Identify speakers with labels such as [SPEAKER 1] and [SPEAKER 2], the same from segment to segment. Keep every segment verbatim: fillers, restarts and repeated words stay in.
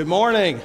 [SPEAKER 1] Good morning.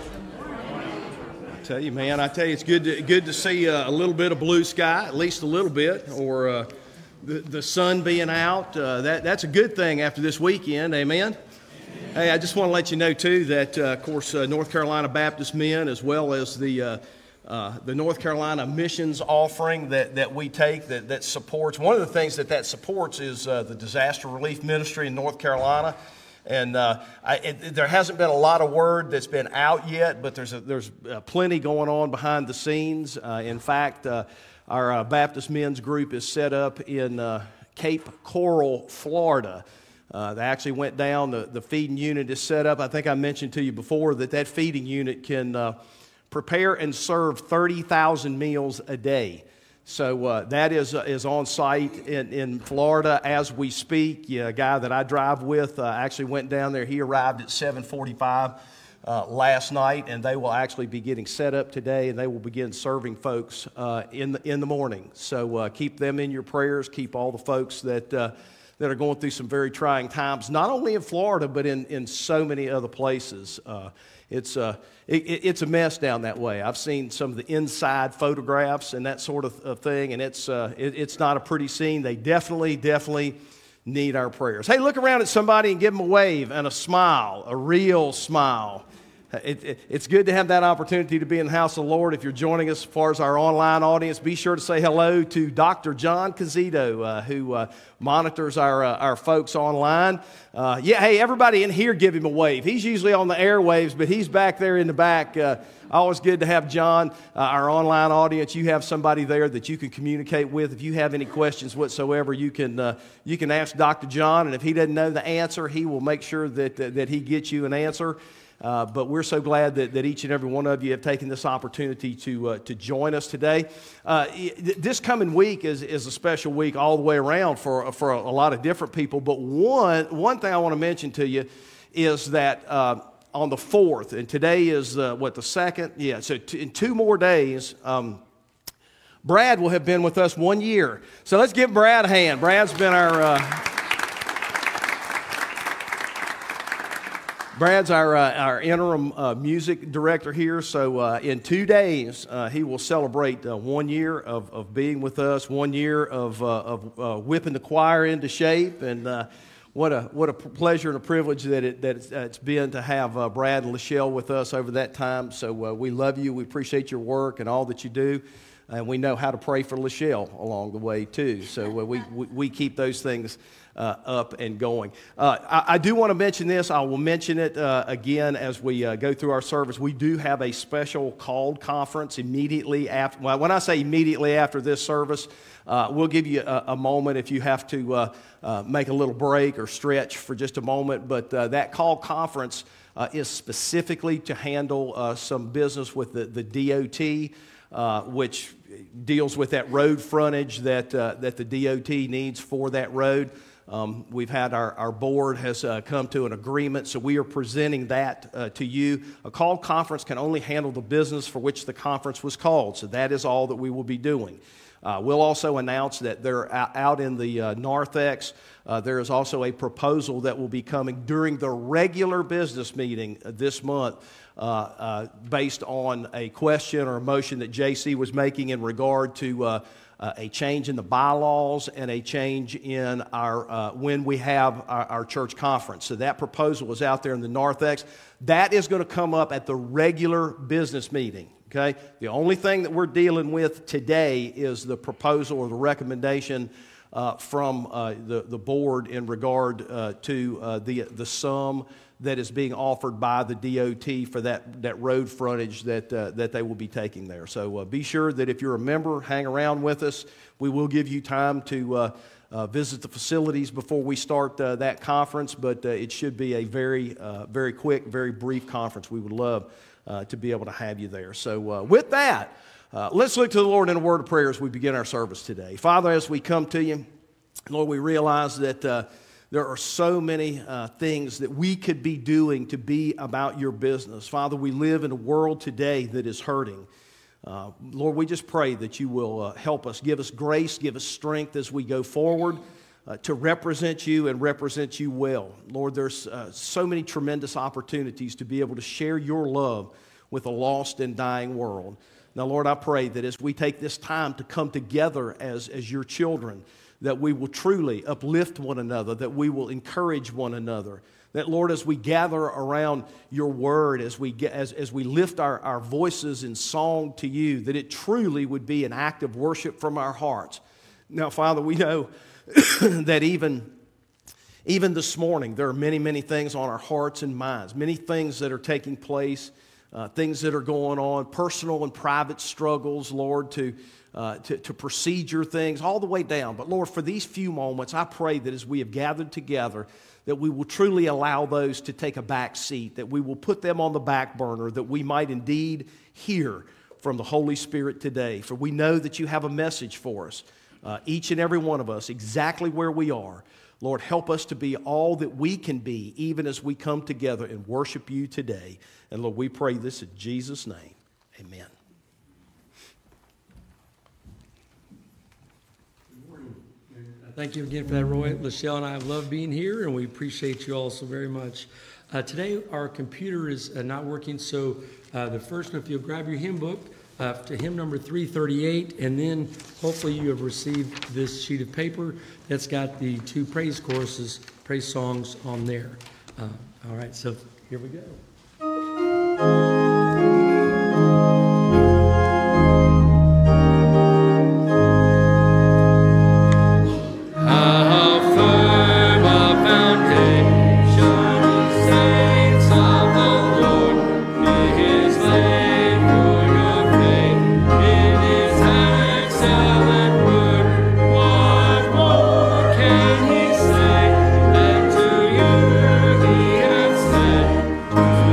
[SPEAKER 1] I tell you, man, I tell you, it's good to, good to see uh, a little bit of blue sky, at least a little bit, or uh, the, the sun being out. Uh, that That's a good thing after this weekend, amen? Amen. Hey, I just want to let you know, too, that, uh, of course, uh, North Carolina Baptist Men, as well as the uh, uh, the North Carolina missions offering that, that we take, that, that supports, one of the things that that supports is uh, the disaster relief ministry in North Carolina. And uh, I, it, there hasn't been a lot of word that's been out yet, but there's a, there's uh, plenty going on behind the scenes. Uh, in fact, uh, our uh, Baptist Men's group is set up in uh, Cape Coral, Florida. Uh, they actually went down. The, the feeding unit is set up. I think I mentioned to you before that that feeding unit can uh, prepare and serve thirty thousand meals a day. So uh, that is uh, is on site in, in Florida as we speak. Yeah, a guy that I drive with uh, actually went down there. He arrived at seven forty-five uh, last night, and they will actually be getting set up today, and they will begin serving folks uh, in the in the morning. So uh, keep them in your prayers. Keep all the folks that uh, that are going through some very trying times, not only in Florida but in, in so many other places. Uh, It's uh, it, it's a mess down that way. I've seen some of the inside photographs and that sort of, of thing, and it's uh, it, it's not a pretty scene. They definitely, definitely need our prayers. Hey, look around at somebody and give them a wave and a smile, a real smile. It, it, it's good to have that opportunity to be in the house of the Lord. If you're joining us as far as our online audience, be sure to say hello to Doctor John Cazito, uh, who uh, monitors our uh, our folks online. Uh, yeah, hey, everybody in here give him a wave. He's usually on the airwaves, but he's back there in the back. Uh, always good to have John. Uh, our online audience, you have somebody there that you can communicate with. If you have any questions whatsoever, you can uh, you can ask Doctor John, and if he doesn't know the answer, he will make sure that that, that he gets you an answer. Uh, but we're so glad that, that each and every one of you have taken this opportunity to uh, to join us today. Uh, this coming week is, is a special week all the way around for for a, a lot of different people. But one one thing I want to mention to you is that uh, on the fourth, and today is uh, what the second, yeah. So t- in two more days, um, Brad will have been with us one year. So let's give Brad a hand. Brad's been our. Uh, Brad's our uh, our interim uh, music director here, so uh, in two days uh, he will celebrate uh, one year of, of being with us, one year of uh, of uh, whipping the choir into shape, and uh, what a what a pleasure and a privilege that it that it's, uh, it's been to have uh, Brad and Lachelle with us over that time. So uh, we love you, we appreciate your work and all that you do, and we know how to pray for Lachelle along the way too. So uh, we, we we keep those things Uh, up and going. Uh, I, I do want to mention this. I will mention it uh, again as we uh, go through our service. We do have a special called conference immediately after. Well, when I say immediately after this service, uh, we'll give you a, a moment if you have to uh, uh, make a little break or stretch for just a moment. But uh, that called conference uh, is specifically to handle uh, some business with the, the D O T, uh, which deals with that road frontage that uh, that the D O T needs for that road. Um, we've had our, our board has uh, come to an agreement, so we are presenting that uh, to you. A called conference can only handle the business for which the conference was called, so that is all that we will be doing. Uh, we'll also announce that they're out in the uh, Narthex. Uh, there is also a proposal that will be coming during the regular business meeting this month uh, uh, based on a question or a motion that J C was making in regard to uh, Uh, a change in the bylaws and a change in our uh, when we have our, our church conference. So that proposal is out there in the Narthex. That is going to come up at the regular business meeting. Okay, the only thing that we're dealing with today is the proposal or the recommendation uh, from uh, the the board in regard uh, to uh, the the sum that is being offered by the D O T for that, that road frontage that uh, that they will be taking there. So uh, be sure that if you're a member, hang around with us. We will give you time to uh, uh, visit the facilities before we start uh, that conference, but uh, it should be a very, uh, very quick, very brief conference. We would love uh, to be able to have you there. So uh, with that, uh, let's look to the Lord in a word of prayer as we begin our service today. Father, as we come to you, Lord, we realize that uh, there are so many uh, things that we could be doing to be about your business. Father, we live in a world today that is hurting. Uh, Lord, we just pray that you will uh, help us, give us grace, give us strength as we go forward. uh, to represent you and represent you well. Lord, there's uh, so many tremendous opportunities to be able to share your love with a lost and dying world. Now, Lord, I pray that as we take this time to come together as, as your children, that we will truly uplift one another, that we will encourage one another. That, Lord, as we gather around your word, as we, get, as, as we lift our, our voices in song to you, that it truly would be an act of worship from our hearts. Now, Father, we know that even, even this morning, there are many, many things on our hearts and minds, many things that are taking place, uh, things that are going on, personal and private struggles, Lord, to, uh, to, to procedure things, all the way down. But, Lord, for these few moments, I pray that as we have gathered together, that we will truly allow those to take a back seat, that we will put them on the back burner, that we might indeed hear from the Holy Spirit today. For we know that you have a message for us, uh, each and every one of us, exactly where we are. Lord, help us to be all that we can be, even as we come together and worship you today. And Lord, we pray this in Jesus' name. Amen.
[SPEAKER 2] Thank you again for that, Roy. Lachelle and I have loved being here, and we appreciate you all so very much. Uh, today, our computer is uh, not working, so uh, the first one, if you'll grab your hymn book uh, to hymn number three thirty-eight, and then hopefully you have received this sheet of paper that's got the two praise choruses, praise songs on there. Uh, all right, so here we go.
[SPEAKER 3] Can he say that to you he has said?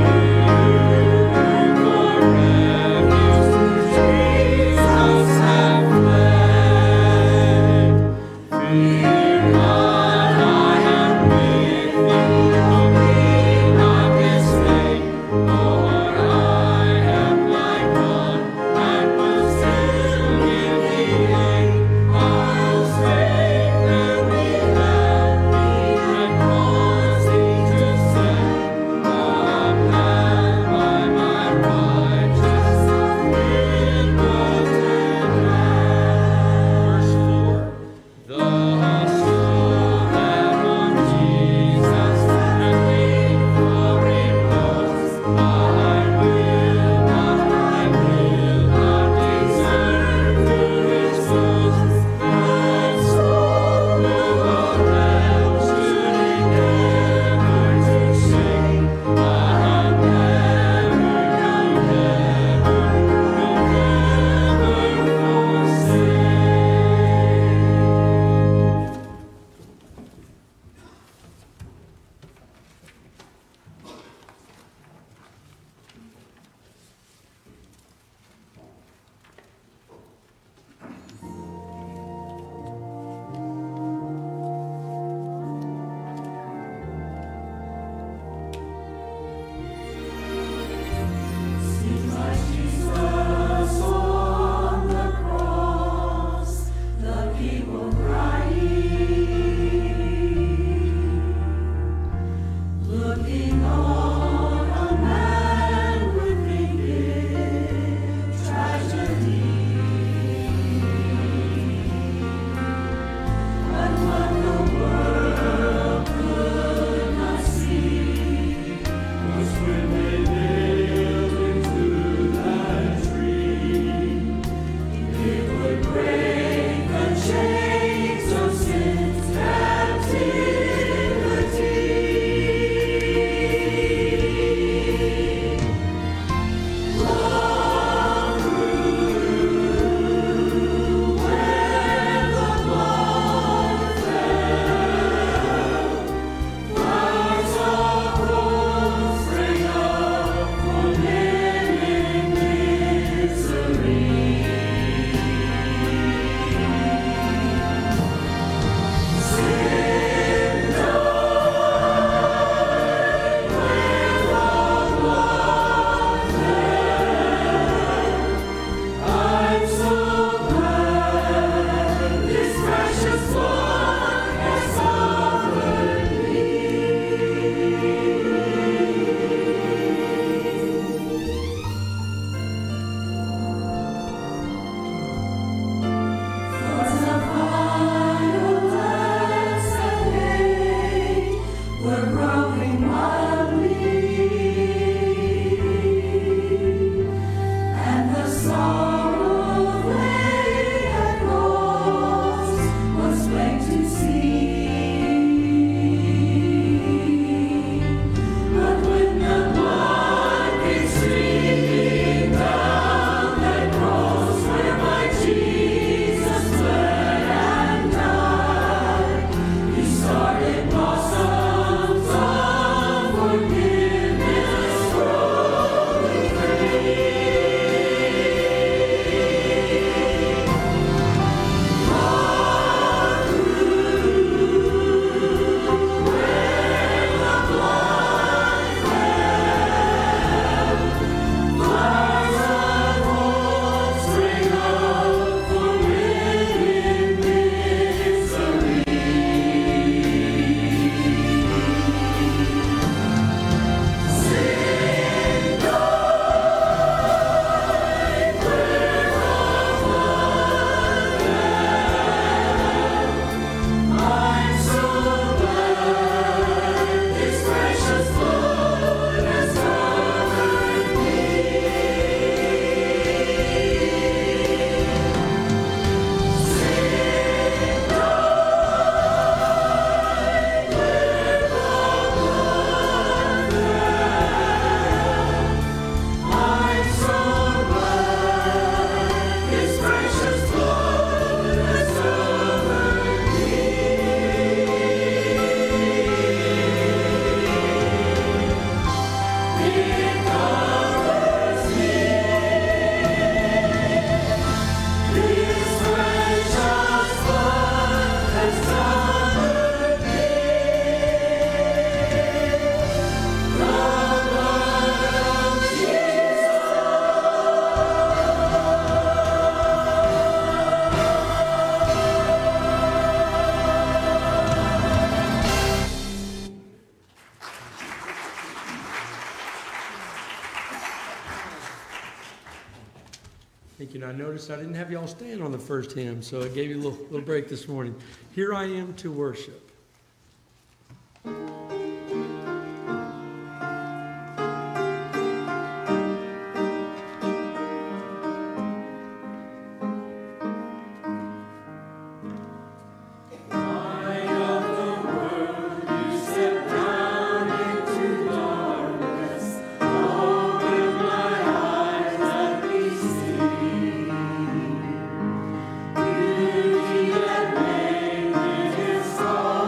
[SPEAKER 2] Thank you. And I noticed I didn't have y'all stand on the first hymn, so it gave you a little, little break this morning. Here I am to worship.
[SPEAKER 3] All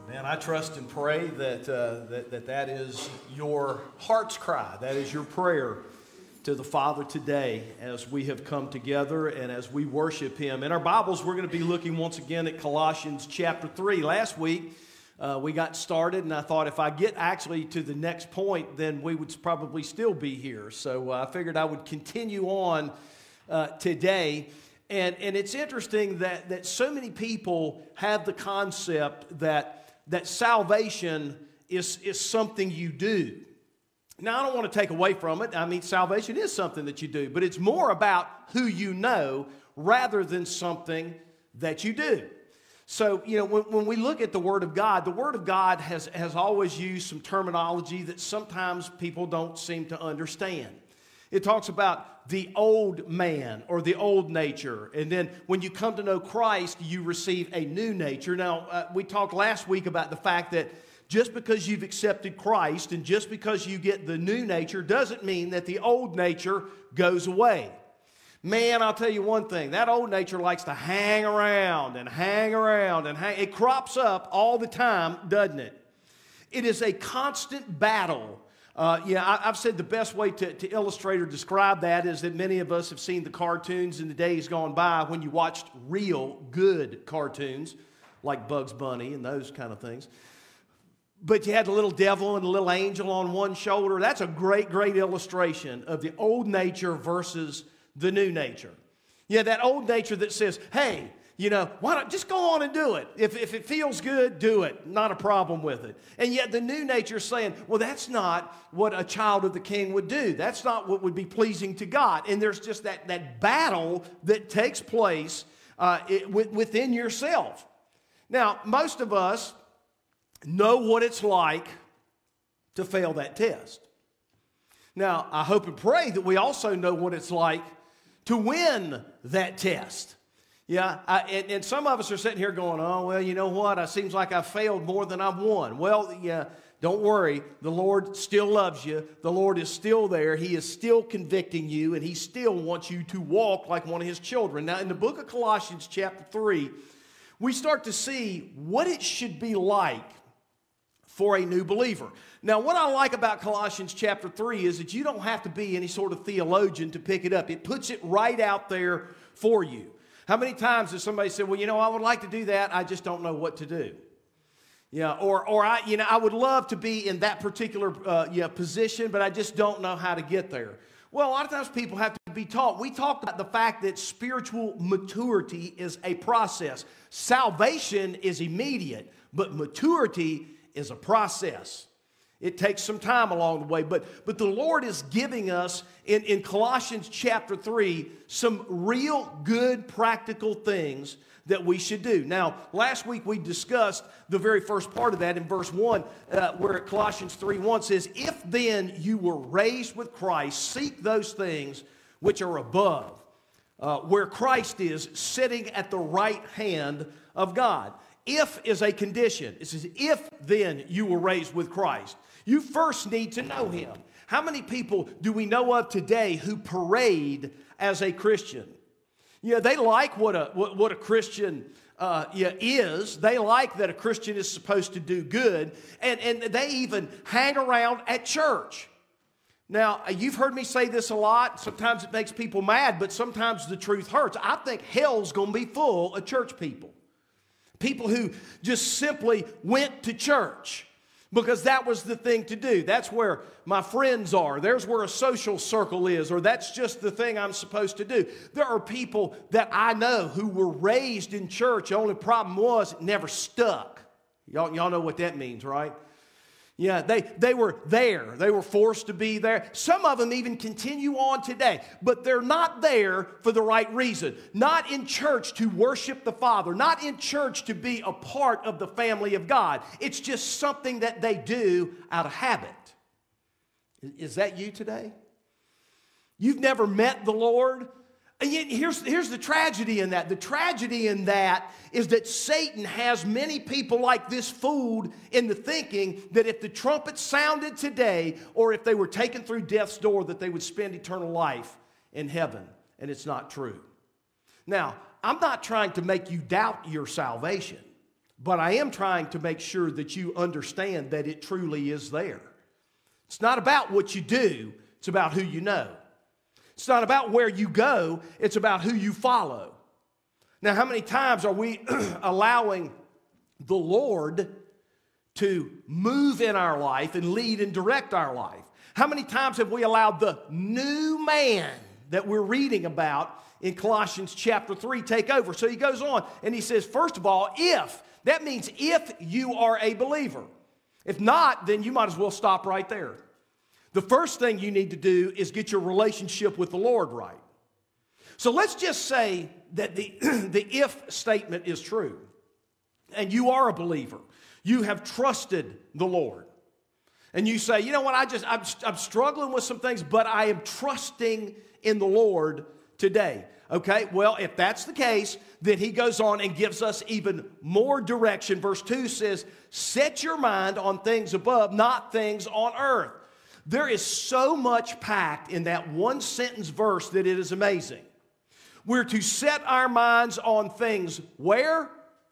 [SPEAKER 1] Man, I trust and pray that, uh, that, that that is your heart's cry. That is your prayer to the Father today as we have come together and as we worship Him. In our Bibles, we're going to be looking once again at Colossians chapter three. Last week, uh, we got started, and I thought if I get actually to the next point, then we would probably still be here. So uh, I figured I would continue on uh, today. And, and it's interesting that, that so many people have the concept that that salvation is, is something you do. Now, I don't want to take away from it. I mean, salvation is something that you do, but it's more about who you know rather than something that you do. So, you know, when, when we look at the Word of God, the Word of God has, has always used some terminology that sometimes people don't seem to understand. It talks about the old man or the old nature. And then when you come to know Christ, you receive a new nature. Now, uh, we talked last week about the fact that just because you've accepted Christ and just because you get the new nature doesn't mean that the old nature goes away. Man, I'll tell you one thing. That old nature likes to hang around and hang around and hang. It crops up all the time, doesn't it? It is a constant battle. Uh, yeah, I, I've said the best way to, to illustrate or describe that is that many of us have seen the cartoons in the days gone by when you watched real good cartoons like Bugs Bunny and those kind of things. But you had the little devil and the little angel on one shoulder. That's a great, great illustration of the old nature versus the new nature. Yeah, that old nature that says, hey, you know, why don't just go on and do it. If, if it feels good, do it. Not a problem with it. And yet the new nature is saying, well, that's not what a child of the King would do. That's not what would be pleasing to God. And there's just that, that battle that takes place uh, it, within yourself. Now, most of us know what it's like to fail that test. Now, I hope and pray that we also know what it's like to win that test. Yeah, I, and, and some of us are sitting here going, oh, well, you know what? It seems like I've failed more than I've won. Well, yeah, don't worry. The Lord still loves you. The Lord is still there. He is still convicting you, and He still wants you to walk like one of His children. Now, in the book of Colossians chapter three, we start to see what it should be like for a new believer. Now, what I like about Colossians chapter three is that you don't have to be any sort of theologian to pick it up. It puts it right out there for you. How many times has somebody said, well, you know, I would like to do that, I just don't know what to do. Yeah, or or I, you know, I would love to be in that particular uh, yeah, position, but I just don't know how to get there. Well, a lot of times people have to be taught. We talked about the fact that spiritual maturity is a process. Salvation is immediate, but maturity is a process. It takes some time along the way, but, but the Lord is giving us in, in Colossians chapter three some real good practical things that we should do. Now, last week we discussed the very first part of that in verse one, uh, where Colossians three one says, if then you were raised with Christ, seek those things which are above, uh, where Christ is sitting at the right hand of God. If is a condition. It says, if then you were raised with Christ. You first need to know Him. How many people do we know of today who parade as a Christian? Yeah, they like what a what, what a Christian uh, yeah, is. They like that a Christian is supposed to do good, and, and they even hang around at church. Now, you've heard me say this a lot. Sometimes it makes people mad, but sometimes the truth hurts. I think hell's going to be full of church people. People who just simply went to church because that was the thing to do. That's where my friends are. There's where a social circle is, or that's just the thing I'm supposed to do. There are people that I know who were raised in church. The only problem was it never stuck. Y'all, y'all know what that means, right? Yeah, they, they were there. They were forced to be there. Some of them even continue on today, but they're not there for the right reason. Not in church to worship the Father, not in church to be a part of the family of God. It's just something that they do out of habit. Is that you today? You've never met the Lord? And yet here's, here's the tragedy in that. The tragedy in that is that Satan has many people like this fooled in the thinking that if the trumpet sounded today or if they were taken through death's door that they would spend eternal life in heaven. And it's not true. Now, I'm not trying to make you doubt your salvation. but I am trying to make sure that you understand that it truly is there. It's not about what you do, it's about who you know. It's not about where you go, it's about who you follow. Now, how many times are we allowing the Lord to move in our life and lead and direct our life? How many times have we allowed the new man that we're reading about in Colossians chapter three take over? So he goes on and he says, first of all, if. That means if you are a believer. If not, then you might as well stop right there. The first thing you need to do is get your relationship with the Lord right. So let's just say that the, the if statement is true, and you are a believer. You have trusted the Lord. And you say, you know what, I just, I'm, I'm struggling with some things, but I am trusting in the Lord today. Okay, well, if that's the case, then he goes on and gives us even more direction. Verse two says, set your mind on things above, not things on earth. There is so much packed in that one sentence verse that it is amazing. We're to set our minds on things where?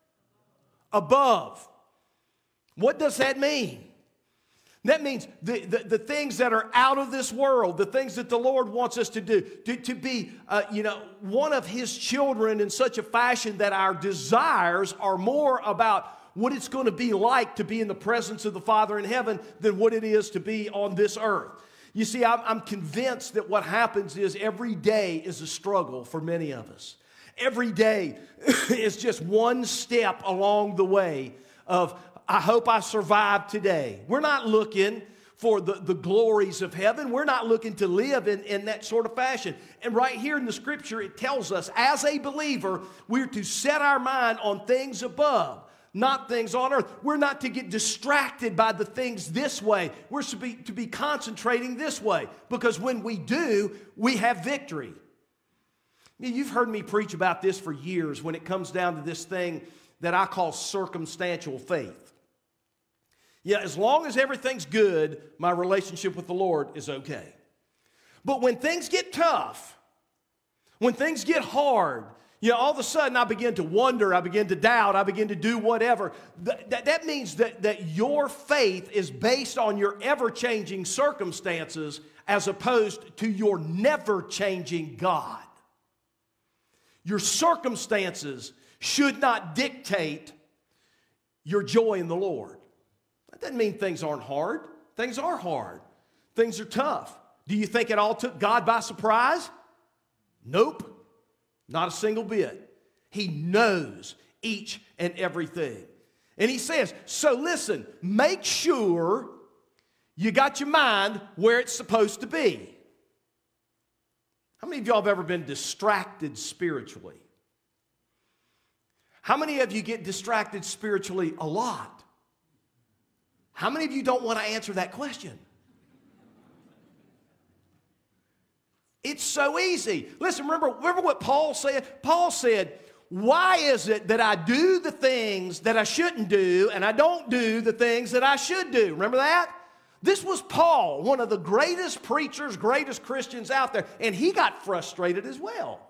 [SPEAKER 1] Above. What does that mean? That means the, the, the things that are out of this world, the things that the Lord wants us to do, to, to be, uh, you know, one of His children in such a fashion that our desires are more about what it's going to be like to be in the presence of the Father in heaven than what it is to be on this earth. You see, I'm, I'm convinced that what happens is every day is a struggle for many of us. Every day is just one step along the way of, I hope I survive today. We're not looking for the, the glories of heaven. We're not looking to live in, in that sort of fashion. And right here in the scripture, it tells us, as a believer, we're to set our mind on things above, not things on earth. We're not to get distracted by the things this way. We're to be, to be concentrating this way, because when we do, we have victory. You've heard me preach about this for years when it comes down to this thing that I call circumstantial faith. Yeah, as long as everything's good, my relationship with the Lord is okay. But when things get tough, when things get hard, you know, all of a sudden I begin to wonder, I begin to doubt, I begin to do whatever. That, that, that means that, that your faith is based on your ever-changing circumstances as opposed to your never-changing God. Your circumstances should not dictate your joy in the Lord. That doesn't mean things aren't hard. Things are hard. Things are tough. Do you think it all took God by surprise? Nope. Not a single bit. He knows each and everything. And he says, so listen, make sure you got your mind where it's supposed to be. How many of y'all have ever been distracted spiritually? How many of you get distracted spiritually a lot? How many of you don't want to answer that question? It's so easy. Listen, remember, remember what Paul said? Paul said, why is it that I do the things that I shouldn't do and I don't do the things that I should do? Remember that? This was Paul, one of the greatest preachers, greatest Christians out there, and he got frustrated as well.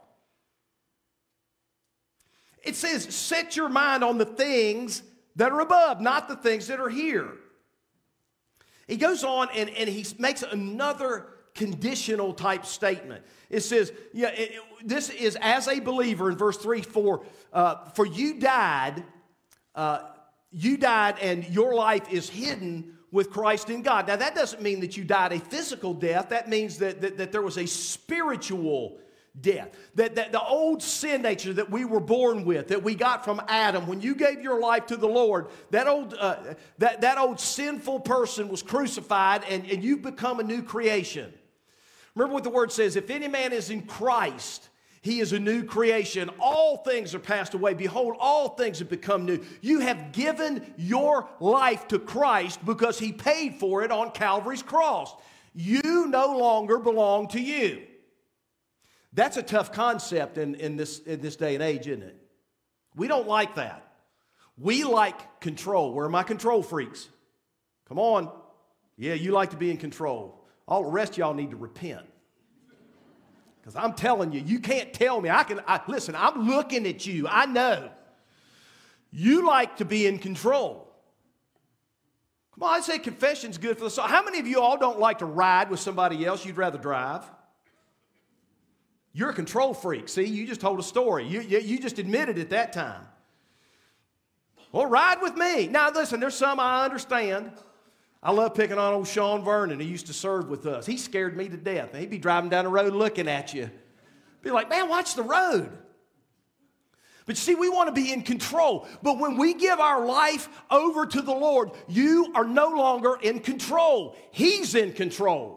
[SPEAKER 1] It says, set your mind on the things that are above, not the things that are here. He goes on and, and he makes another conditional type statement. It says, yeah, it, it, this is as a believer in verse three, four, uh, for you died, uh, you died and your life is hidden with Christ in God. Now that doesn't mean that you died a physical death. That means that, that, that there was a spiritual death. That, that the old sin nature that we were born with, that we got from Adam, when you gave your life to the Lord, that old, uh, that, that old sinful person was crucified and, and you've become a new creation. Remember what the word says, if any man is in Christ, he is a new creation. All things are passed away. Behold, all things have become new. You have given your life to Christ because he paid for it on Calvary's cross. You no longer belong to you. That's a tough concept in, in, this, in this day and age, isn't it? We don't like that. We like control. Where are my control freaks? Come on. Yeah, you like to be in control. All the rest of y'all need to repent. Because I'm telling you, you can't tell me. I can, I, listen, I'm looking at you. I know. You like to be in control. Come on, I say confession's good for the soul. How many of you all don't like to ride with somebody else? You'd rather drive? You're a control freak. See, you just told a story. You, you, you just admitted it that time. Well, ride with me. Now, listen, there's some I understand. I love picking on old Sean Vernon. He used to serve with us. He scared me to death. He'd be driving down the road looking at you. Be like, man, watch the road. But you see, we want to be in control. But when we give our life over to the Lord, you are no longer in control. He's in control.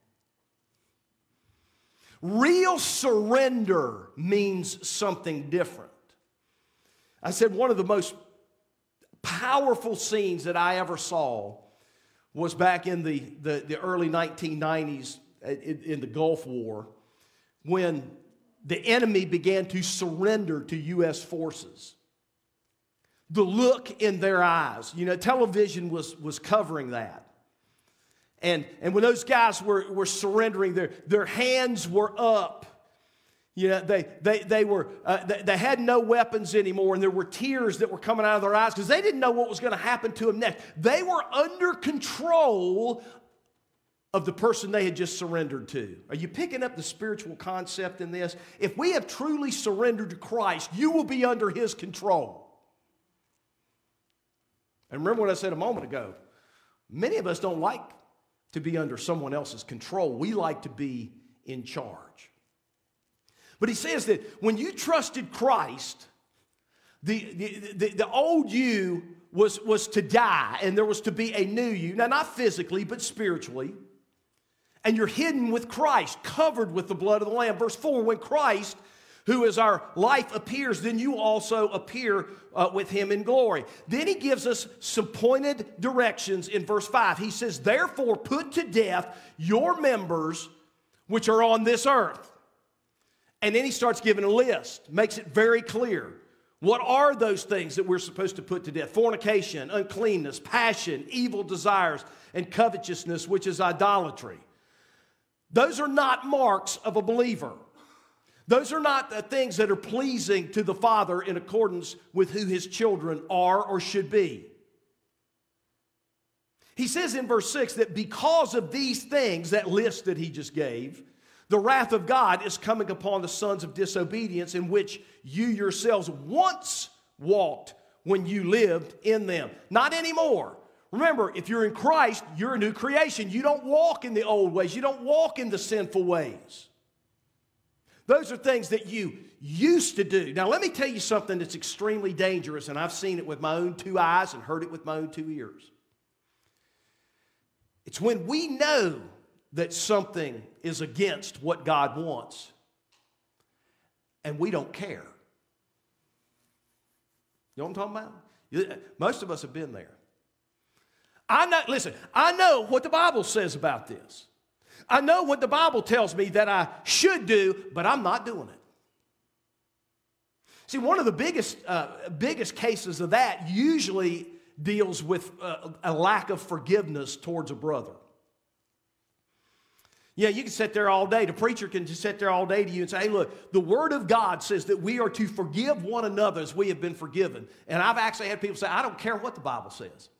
[SPEAKER 1] Real surrender means something different. I said one of the most powerful scenes that I ever saw was back in the, the, the early nineteen nineties in, in the Gulf War, when the enemy began to surrender to U S forces. The look in their eyes, you know, television was, was covering that. And, and when those guys were, were surrendering, their, their hands were up. You know, they, they, they, were, uh, they, they had no weapons anymore, and there were tears that were coming out of their eyes because they didn't know what was going to happen to them next. They were under control of the person they had just surrendered to. Are you picking up the spiritual concept in this? If we have truly surrendered to Christ, you will be under His control. And remember what I said a moment ago. Many of us don't like to be under someone else's control. We like to be in charge. But he says that when you trusted Christ, the, the, the, the old you was, was to die, and there was to be a new you. Now, not physically, but spiritually. And you're hidden with Christ, covered with the blood of the Lamb. Verse four, when Christ, who is our life, appears, then you also appear uh, with Him in glory. Then he gives us some pointed directions in verse five. He says, therefore put to death your members which are on this earth. And then he starts giving a list, makes it very clear. What are those things that we're supposed to put to death? Fornication, uncleanness, passion, evil desires, and covetousness, which is idolatry. Those are not marks of a believer. Those are not the things that are pleasing to the Father in accordance with who His children are or should be. He says in verse six that because of these things, that list that he just gave, the wrath of God is coming upon the sons of disobedience, in which you yourselves once walked when you lived in them. Not anymore. Remember, if you're in Christ, you're a new creation. You don't walk in the old ways. You don't walk in the sinful ways. Those are things that you used to do. Now, let me tell you something that's extremely dangerous, and I've seen it with my own two eyes and heard it with my own two ears. It's when we know that something is against what God wants, and we don't care. You know what I'm talking about? Most of us have been there. I know, listen, I know what the Bible says about this. I know what the Bible tells me that I should do, but I'm not doing it. See, one of the biggest, uh, biggest cases of that usually deals with uh, a lack of forgiveness towards a brother. Yeah, you can sit there all day. The preacher can just sit there all day to you and say, hey, look, the Word of God says that we are to forgive one another as we have been forgiven. And I've actually had people say, I don't care what the Bible says.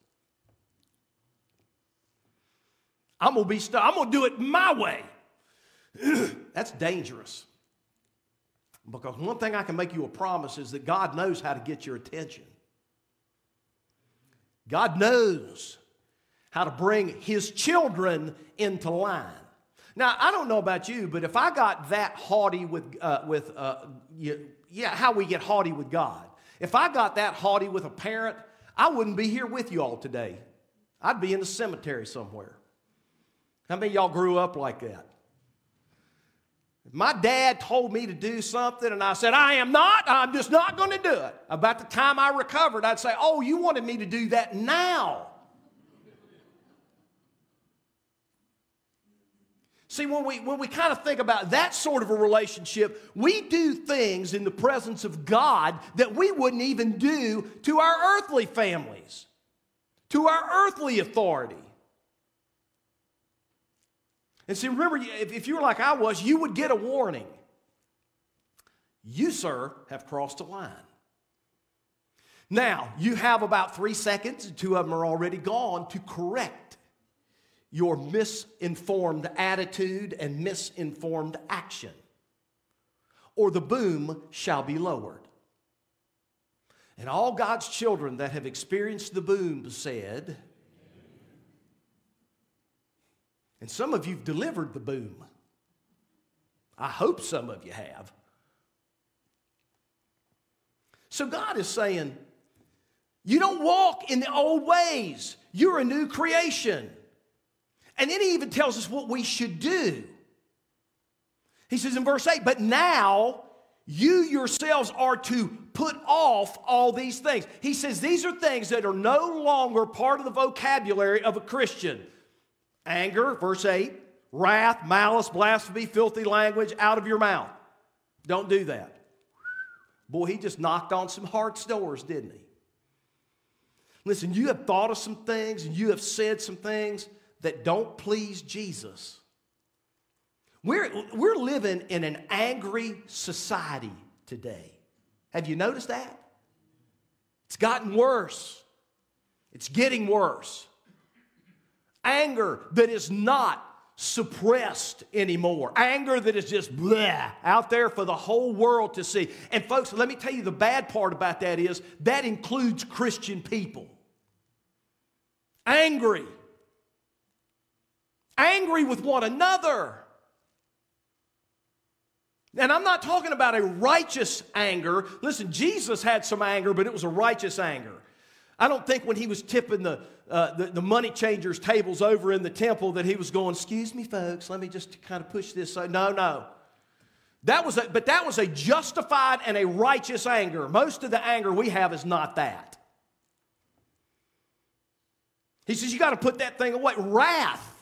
[SPEAKER 1] I'm going to be st- I'm going to do it my way. That's dangerous. Because one thing I can make you a promise is that God knows how to get your attention. God knows how to bring His children into line. Now, I don't know about you, but if I got that haughty with, uh, with uh, yeah, how we get haughty with God. If I got that haughty with a parent, I wouldn't be here with you all today. I'd be in the cemetery somewhere. How many of y'all grew up like that? If my dad told me to do something and I said, I am not, I'm just not going to do it. About the time I recovered, I'd say, oh, you wanted me to do that now. See, when we, when we kind of think about that sort of a relationship, we do things in the presence of God that we wouldn't even do to our earthly families, to our earthly authority. And see, remember, if, if you were like I was, you would get a warning. You, sir, have crossed a line. Now, you have about three seconds, and two of them are already gone, to correct your misinformed attitude and misinformed action, or the boom shall be lowered. And all God's children that have experienced the boom said, and some of you've delivered the boom. I hope some of you have. So God is saying, you don't walk in the old ways. You're a new creation. And then he even tells us what we should do. He says in verse eight, but now you yourselves are to put off all these things. He says these are things that are no longer part of the vocabulary of a Christian. Anger, verse eight, wrath, malice, blasphemy, filthy language out of your mouth. Don't do that. Boy, he just knocked on some heart's doors, didn't he? Listen, you have thought of some things and you have said some things that don't please Jesus. We're, we're living in an angry society today. Have you noticed that? It's gotten worse. It's getting worse. Anger that is not suppressed anymore. Anger that is just bleh, out there for the whole world to see. And folks, let me tell you the bad part about that is that includes Christian people. Angry. Angry with one another. And I'm not talking about a righteous anger. Listen, Jesus had some anger, but it was a righteous anger. I don't think when he was tipping the, uh, the, the money changers' tables over in the temple that he was going, excuse me, folks, let me just kind of push this. No, no. That was a, but that was a justified and a righteous anger. Most of the anger we have is not that. He says you got to put that thing away. Wrath,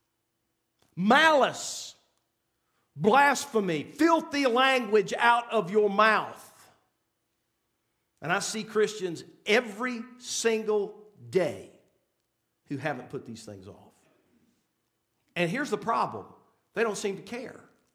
[SPEAKER 1] malice, blasphemy, filthy language out of your mouth. And I see Christians every single day who haven't put these things off. And here's the problem. They don't seem to care.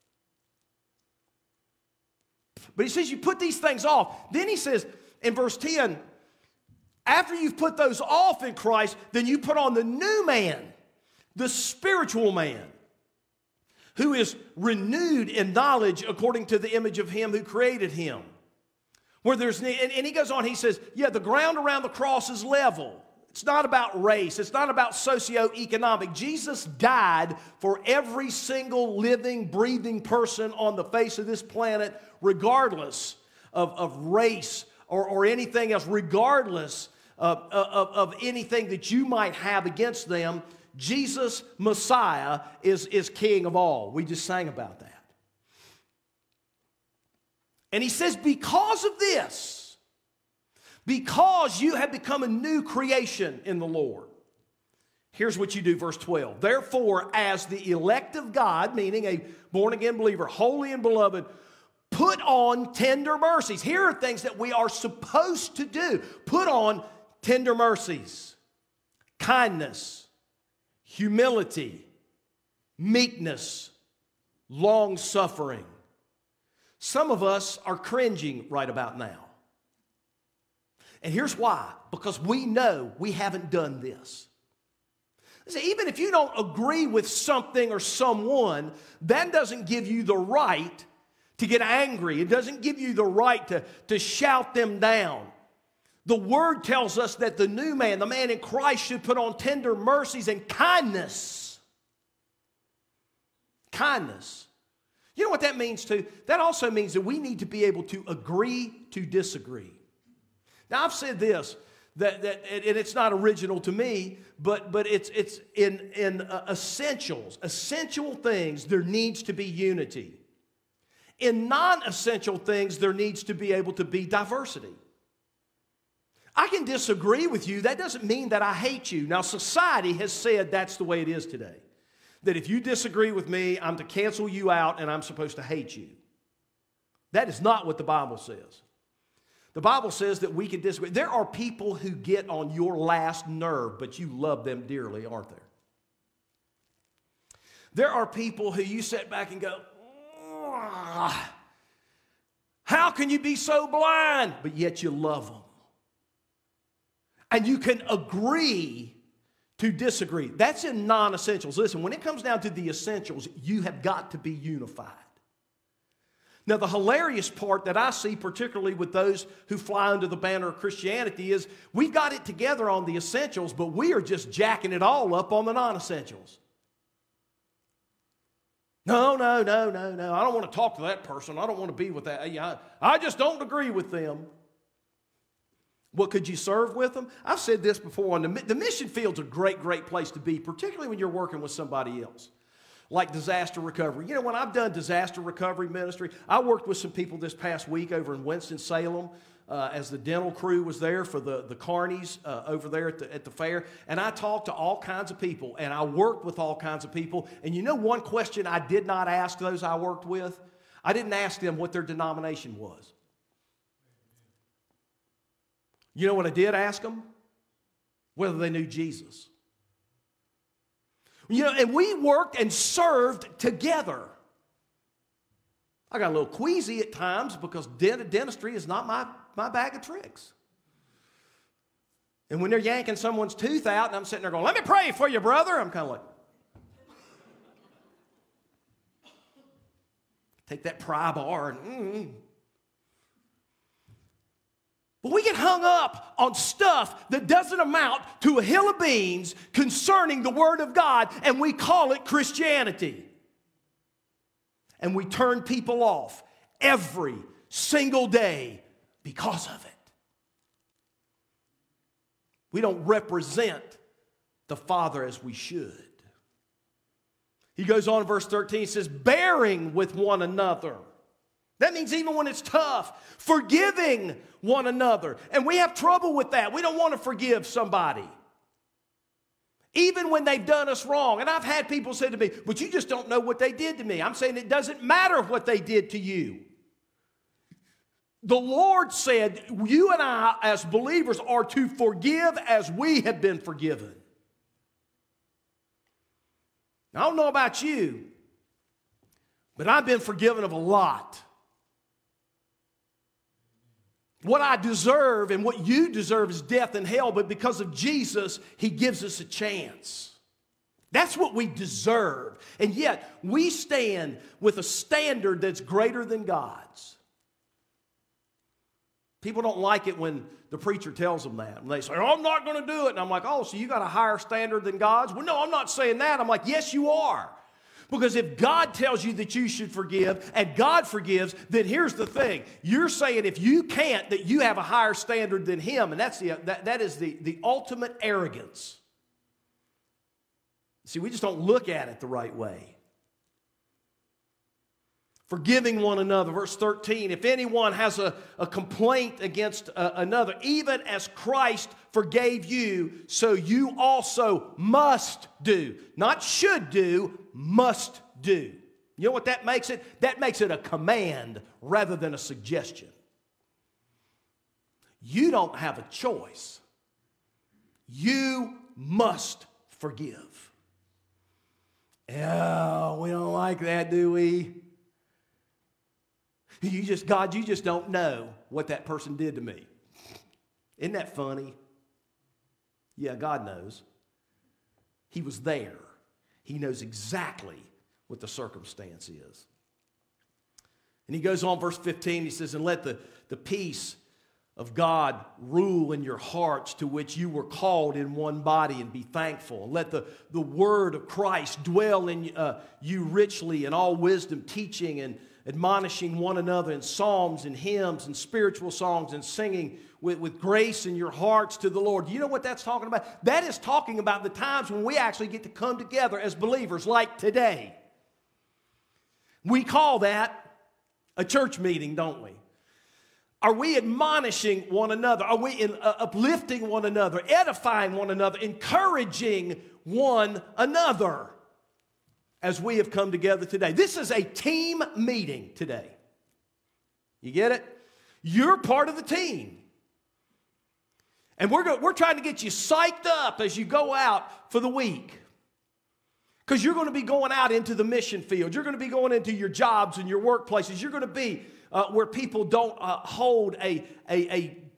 [SPEAKER 1] But he says you put these things off. Then he says in verse ten, after you've put those off in Christ, then you put on the new man, the spiritual man, who is renewed in knowledge according to the image of him who created him. Where there's, and, and he goes on, he says, yeah, the ground around the cross is level. It's not about race. It's not about socioeconomic. Jesus died for every single living, breathing person on the face of this planet, regardless of, of race or, or anything else, regardless of, of, of anything that you might have against them. Jesus, Messiah, is, is King of all. We just sang about that. And he says, because of this, because you have become a new creation in the Lord, here's what you do, verse twelve. Therefore, as the elect of God, meaning a born-again believer, holy and beloved, put on tender mercies. Here are things that we are supposed to do. Put on tender mercies, kindness, humility, meekness, long-suffering. Some of us are cringing right about now. And here's why. Because we know we haven't done this. See, even if you don't agree with something or someone, that doesn't give you the right to get angry. It doesn't give you the right to, to shout them down. The Word tells us that the new man, the man in Christ, should put on tender mercies and kindness. Kindness. You know what that means too? That also means that we need to be able to agree to disagree. Now, I've said this, that, that and it's not original to me, but, but it's, it's in, in uh, essentials, essential things, there needs to be unity. In non-essential things, there needs to be able to be diversity. I can disagree with you. That doesn't mean that I hate you. Now, society has said that's the way it is today. That if you disagree with me, I'm to cancel you out and I'm supposed to hate you. That is not what the Bible says. The Bible says that we can disagree. There are people who get on your last nerve, but you love them dearly, aren't there? There are people who you sit back and go, how can you be so blind? But yet you love them. And you can agree to disagree. That's in non-essentials. Listen, when it comes down to the essentials, you have got to be unified. Now, the hilarious part that I see, particularly with those who fly under the banner of Christianity, is we've got it together on the essentials, but we are just jacking it all up on the non-essentials. No, no, no, no, no. I don't want to talk to that person. I don't want to be with that. I just don't agree with them. Well, could you serve with them? I've said this before. The, the mission field's a great, great place to be, particularly when you're working with somebody else. Like disaster recovery. You know, when I've done disaster recovery ministry, I worked with some people this past week over in Winston-Salem uh, as the dental crew was there for the, the carnies uh, over there at the, at the fair. And I talked to all kinds of people, and I worked with all kinds of people. And you know one question I did not ask those I worked with? I didn't ask them what their denomination was. You know what I did ask them? Whether they knew Jesus. You know, and we worked and served together. I got a little queasy at times because dent- dentistry is not my, my bag of tricks. And when they're yanking someone's tooth out and I'm sitting there going, let me pray for you, brother, I'm kind of like, take that pry bar and mm. But we get hung up on stuff that doesn't amount to a hill of beans concerning the Word of God, and we call it Christianity. And we turn people off every single day because of it. We don't represent the Father as we should. He goes on in verse thirteen, he says, bearing with one another. That means even when it's tough, forgiving one another. And we have trouble with that. We don't want to forgive somebody. Even when they've done us wrong. And I've had people say to me, but you just don't know what they did to me. I'm saying it doesn't matter what they did to you. The Lord said, you and I as believers are to forgive as we have been forgiven. I don't know about you, but I've been forgiven of a lot. What I deserve and what you deserve is death and hell, but because of Jesus, He gives us a chance. That's what we deserve. And yet, we stand with a standard that's greater than God's. People don't like it when the preacher tells them that. And they say, oh, I'm not going to do it. And I'm like, oh, so you got a higher standard than God's? Well, no, I'm not saying that. I'm like, yes, you are. Because if God tells you that you should forgive and God forgives, then here's the thing. You're saying if you can't, that you have a higher standard than Him. And that's the, that, that is the, the ultimate arrogance. See, we just don't look at it the right way. Forgiving one another. Verse thirteen, if anyone has a, a complaint against uh, another, even as Christ forgave you, so you also must do. Not should do, must do. You know what that makes it? That makes it a command rather than a suggestion. You don't have a choice. You must forgive. Oh, we don't like that, do we? You just, God, you just don't know what that person did to me. Isn't that funny? Yeah, God knows. He was there. He knows exactly what the circumstance is. And he goes on, verse fifteen, he says, and let the, the peace of God rule in your hearts, to which you were called in one body, and be thankful. And let the, the word of Christ dwell in uh, you richly in all wisdom, teaching and admonishing one another in psalms and hymns and spiritual songs, and singing with, with grace in your hearts to the Lord. Do you know what that's talking about? That is talking about the times when we actually get to come together as believers, like today. We call that a church meeting, don't we? Are we admonishing one another? Are we in, uh, uplifting one another, edifying one another, encouraging one another as we have come together today? This is a team meeting today. You get it? You're part of the team. And we're, go, we're trying to get you psyched up as you go out for the week. Because you're going to be going out into the mission field. You're going to be going into your jobs and your workplaces. You're going to be uh, where people don't uh, hold a, a, a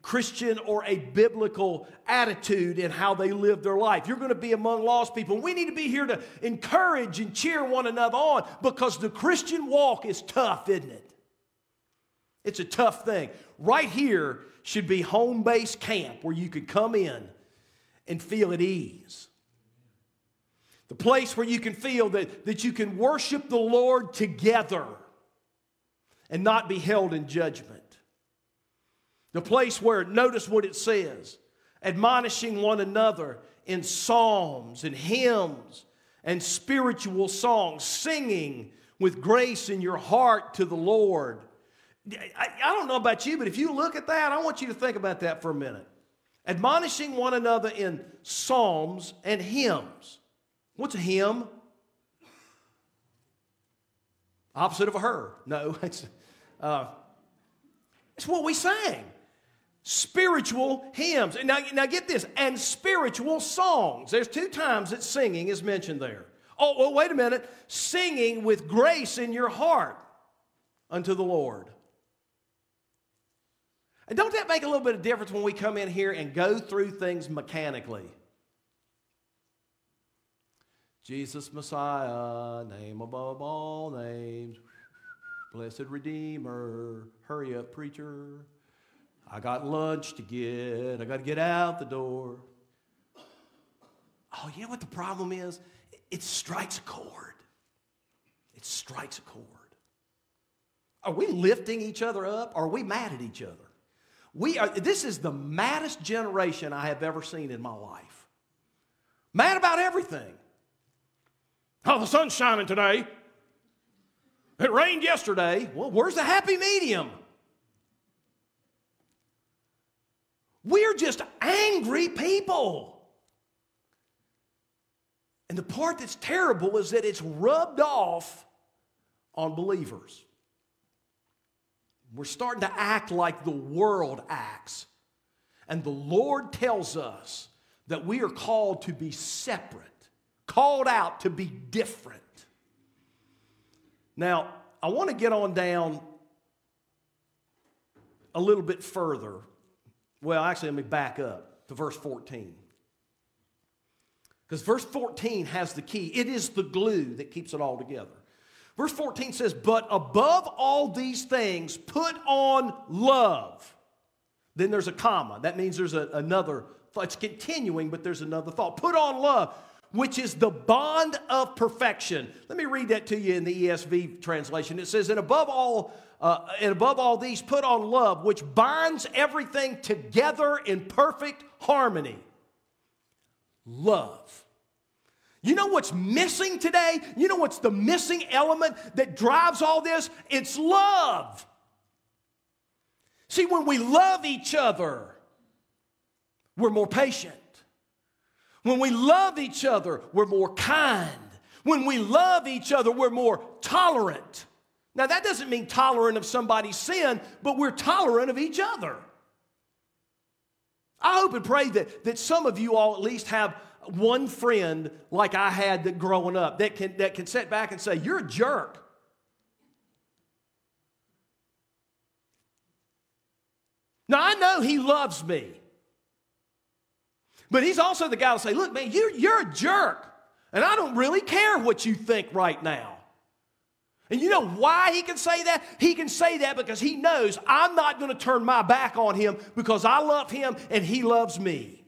[SPEAKER 1] Christian or a biblical attitude in how they live their life. You're going to be among lost people. We need to be here to encourage and cheer one another on because the Christian walk is tough, isn't it? It's a tough thing. Right here should be home base camp where you could come in and feel at ease. The place where you can feel that, that you can worship the Lord together and not be held in judgment. The place where, notice what it says, admonishing one another in psalms and hymns and spiritual songs, singing with grace in your heart to the Lord. I, I don't know about you, but if you look at that, I want you to think about that for a minute. Admonishing one another in psalms and hymns. What's a hymn? Opposite of a her. No, it's, uh, it's what we sang. Spiritual hymns. Now, now get this, and spiritual songs. There's two times that singing is mentioned there. Oh, well, wait a minute. Singing with grace in your heart unto the Lord. And don't that make a little bit of difference when we come in here and go through things mechanically? Jesus Messiah, name above all names, blessed Redeemer, hurry up preacher, I got lunch to get, I got to get out the door. Oh, you know what the problem is? It strikes a chord. It strikes a chord. Are we lifting each other up? Or are we mad at each other? We are. This is the maddest generation I have ever seen in my life. Mad about everything. Oh, the sun's shining today. It rained yesterday. Well, where's the happy medium? We're just angry people. And the part that's terrible is that it's rubbed off on believers. We're starting to act like the world acts. And the Lord tells us that we are called to be separate, called out to be different. Now, I want to get on down a little bit further. Well, actually, let me back up to verse fourteen. Because verse fourteen has the key. It is the glue that keeps it all together. Verse fourteen says, but above all these things, put on love. Then there's a comma. That means there's a, another thought. It's continuing, but there's another thought. Put on love, which is the bond of perfection. Let me read that to you in the E S V translation. It says, and above all, uh, and above all these, put on love, which binds everything together in perfect harmony. Love. You know what's missing today? You know what's the missing element that drives all this? It's love. See, when we love each other, we're more patient. When we love each other, we're more kind. When we love each other, we're more tolerant. Now, that doesn't mean tolerant of somebody's sin, but we're tolerant of each other. I hope and pray that, that some of you all at least have one friend like I had that growing up that can, that can sit back and say, you're a jerk. Now, I know he loves me. But he's also the guy who'll say, look, man, you're, you're a jerk. And I don't really care what you think right now. And you know why he can say that? He can say that because he knows I'm not going to turn my back on him because I love him and he loves me.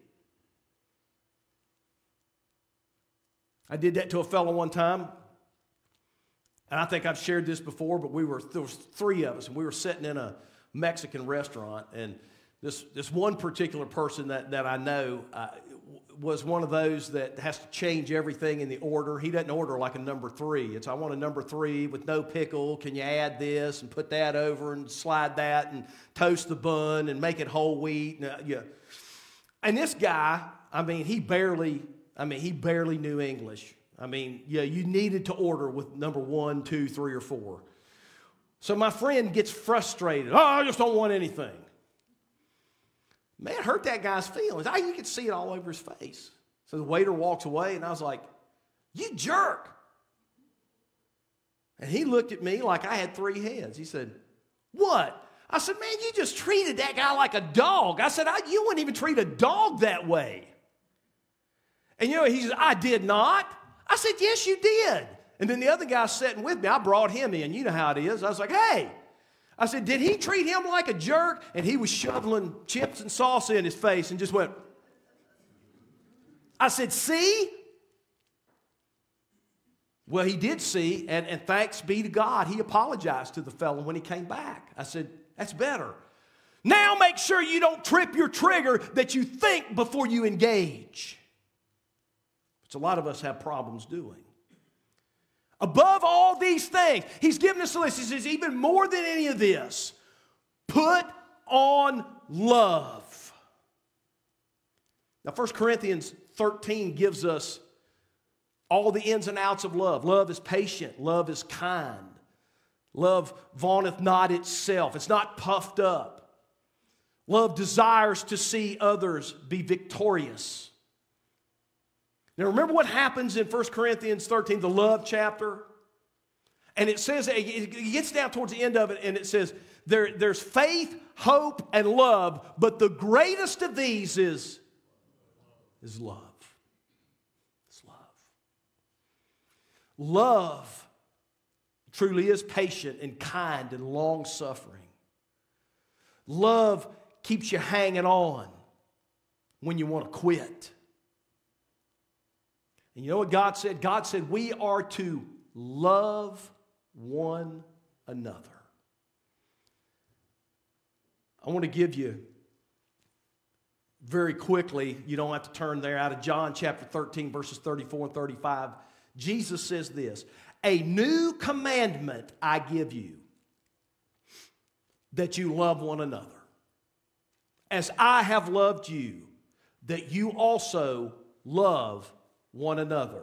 [SPEAKER 1] I did that to a fellow one time. And I think I've shared this before, but we were, there was three of us, and we were sitting in a Mexican restaurant, and this, this one particular person that, that I know uh, was one of those that has to change everything in the order. He doesn't order like a number three. It's, I want a number three with no pickle. Can you add this and put that over and slide that and toast the bun and make it whole wheat? And, uh, yeah. And this guy, I mean, he barely, I mean, he barely knew English. I mean, yeah, you needed to order with number one, two, three, or four. So my friend gets frustrated. Oh, I just don't want anything. Man, it hurt that guy's feelings. I, you could see it all over his face. So the waiter walks away, and I was like, you jerk. And he looked at me like I had three heads. He said, what? I said, man, you just treated that guy like a dog. I said, I, you wouldn't even treat a dog that way. And you know, he said, I did not. I said, yes, you did. And then the other guy sitting with me, I brought him in. You know how it is. I was like, hey. I said, did he treat him like a jerk? And he was shoveling chips and salsa in his face and just went. I said, see? Well, he did see, and, and thanks be to God, he apologized to the fellow when he came back. I said, that's better. Now make sure you don't trip your trigger, that you think before you engage. Which a lot of us have problems doing. Above all these things, he's given us a list. He says, even more than any of this, put on love. Now, First Corinthians thirteen gives us all the ins and outs of love. Love is patient. Love is kind. Love vaunteth not itself. It's not puffed up. Love desires to see others be victorious. Now remember what happens in First Corinthians thirteen, the love chapter? And it says, it gets down towards the end of it, and it says, there, there's faith, hope, and love, but the greatest of these is, is love. It's love. Love truly is patient and kind and long-suffering. Love keeps you hanging on when you want to quit. And you know what God said? God said we are to love one another. I want to give you very quickly, you don't have to turn there, out of John chapter thirteen, verses thirty-four and thirty-five. Jesus says this, a new commandment I give you, that you love one another. As I have loved you, that you also love one another.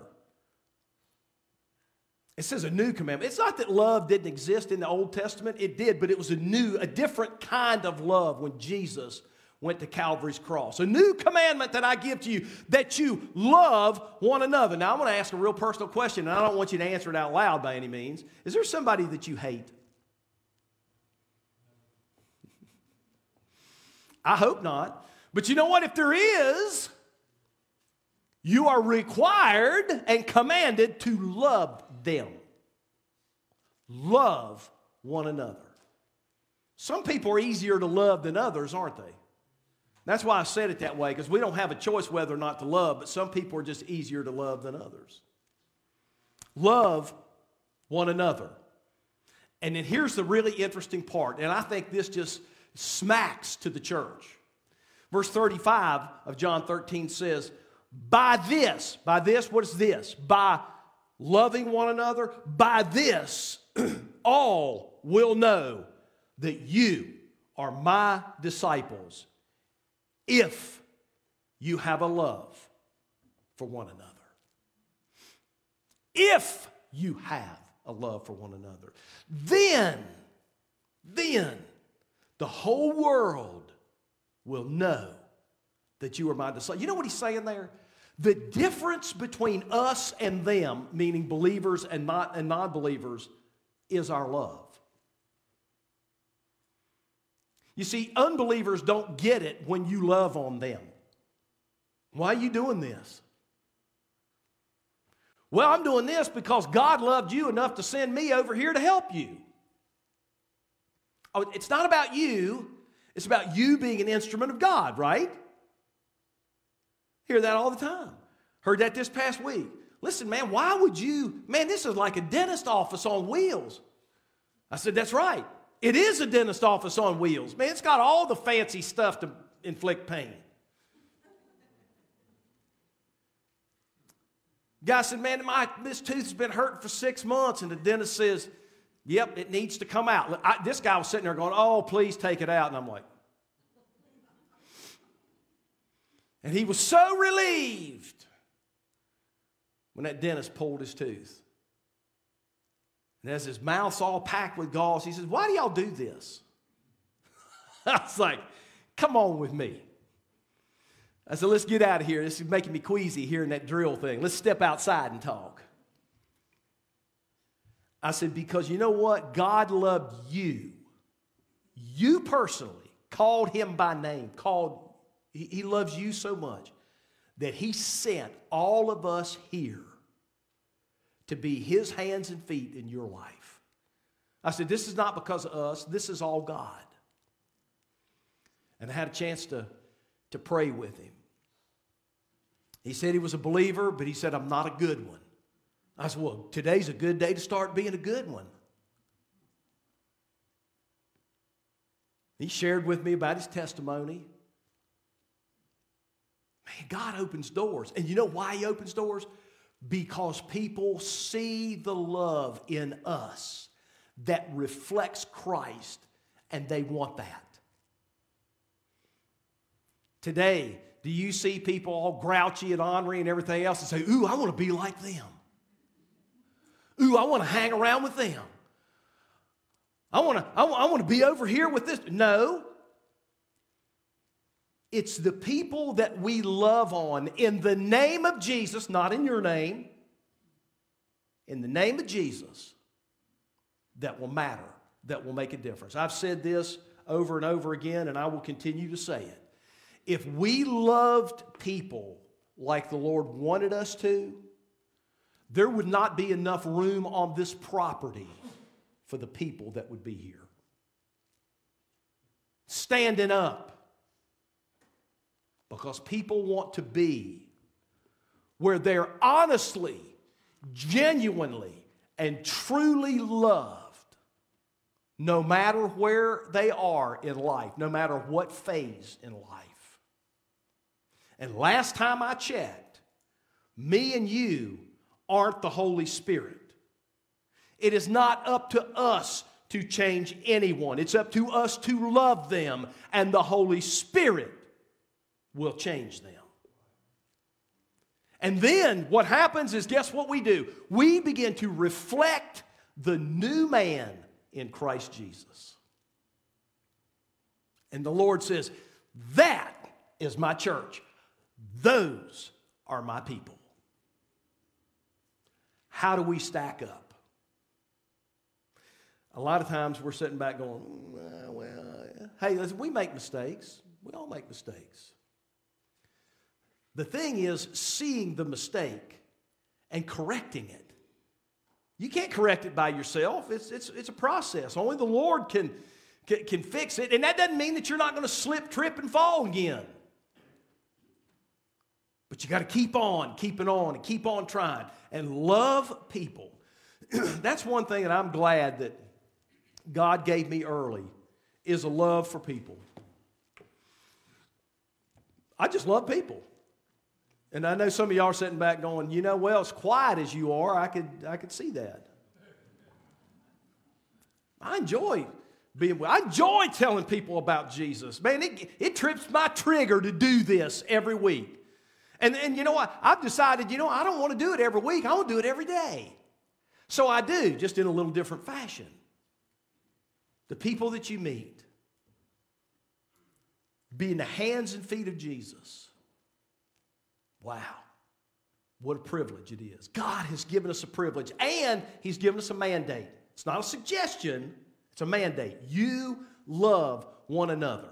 [SPEAKER 1] It says a new commandment. It's not that love didn't exist in the Old Testament. It did, but it was a new, a different kind of love when Jesus went to Calvary's cross. A new commandment that I give to you, that you love one another. Now, I'm going to ask a real personal question, and I don't want you to answer it out loud by any means. Is there somebody that you hate? I hope not. But you know what? If there is, you are required and commanded to love them. Love one another. Some people are easier to love than others, aren't they? That's why I said it that way, because we don't have a choice whether or not to love, but some people are just easier to love than others. Love one another. And then here's the really interesting part, and I think this just smacks to the church. Verse thirty-five of John thirteen says, by this, by this, what is this? By loving one another, by this all will know that you are my disciples, if you have a love for one another. If you have a love for one another, then, then the whole world will know that you are my disciples. You know what he's saying there? The difference between us and them, meaning believers and not and non-believers, is our love. You see, unbelievers don't get it when you love on them. Why are you doing this? Well, I'm doing this because God loved you enough to send me over here to help you. Oh, it's not about you. It's about you being an instrument of God, right? Hear that all the time. Heard that this past week. Listen, man, why would you, man, this is like a dentist office on wheels. I said, that's right. It is a dentist office on wheels. Man, it's got all the fancy stuff to inflict pain. Guy said, man, my, this tooth's been hurting for six months. And the dentist says, yep, it needs to come out. I, this guy was sitting there going, oh, please take it out. And I'm like, and he was so relieved when that dentist pulled his tooth. And as his mouth's all packed with gauze, he says, why do y'all do this? I was like, come on with me. I said, let's get out of here. This is making me queasy hearing that drill thing. Let's step outside and talk. I said, because you know what? God loved you you personally called him by name, called, he, he loves you so much that he sent all of us here to be his hands and feet in your life. I said, this is not because of us. This is all God. And I had a chance to, to pray with him. He said he was a believer, but he said, I'm not a good one. I said, well, today's a good day to start being a good one. He shared with me about his testimony. Man, God opens doors. And you know why he opens doors? Because people see the love in us that reflects Christ, and they want that. Today, do you see people all grouchy and ornery and everything else and say, ooh, I want to be like them. Ooh, I want to hang around with them. I want to, I want, I want to be over here with this. No. It's the people that we love on in the name of Jesus, not in your name, in the name of Jesus, that will matter, that will make a difference. I've said this over and over again, and I will continue to say it. If we loved people like the Lord wanted us to, there would not be enough room on this property for the people that would be here. Standing up. Because people want to be where they're honestly, genuinely, and truly loved, no matter where they are in life, no matter what phase in life. And last time I checked, me and you aren't the Holy Spirit. It is not up to us to change anyone. It's up to us to love them, and the Holy Spirit will change them. And then what happens is, guess what we do? We begin to reflect the new man in Christ Jesus. And the Lord says, that is my church. Those are my people. How do we stack up? A lot of times we're sitting back going, well, well hey, listen, we make mistakes. We all make mistakes. The thing is seeing the mistake and correcting it. You can't correct it by yourself. It's, it's, it's a process. Only the Lord can, can, can fix it. And that doesn't mean that you're not going to slip, trip, and fall again. But you got to keep on, keeping on, and keep on trying. And love people. That's one thing that I'm glad that God gave me early, is a love for people. I just love people. And I know some of y'all are sitting back going, you know, well, as quiet as you are, I could, I could see that. I enjoy being, I enjoy telling people about Jesus. Man, it, it trips my trigger to do this every week. And, and you know what? I've decided, you know, I don't want to do it every week. I want to do it every day. So I do, just in a little different fashion. The people that you meet, be in the hands and feet of Jesus. Wow, what a privilege it is. God has given us a privilege, and he's given us a mandate. It's not a suggestion, it's a mandate. You love one another.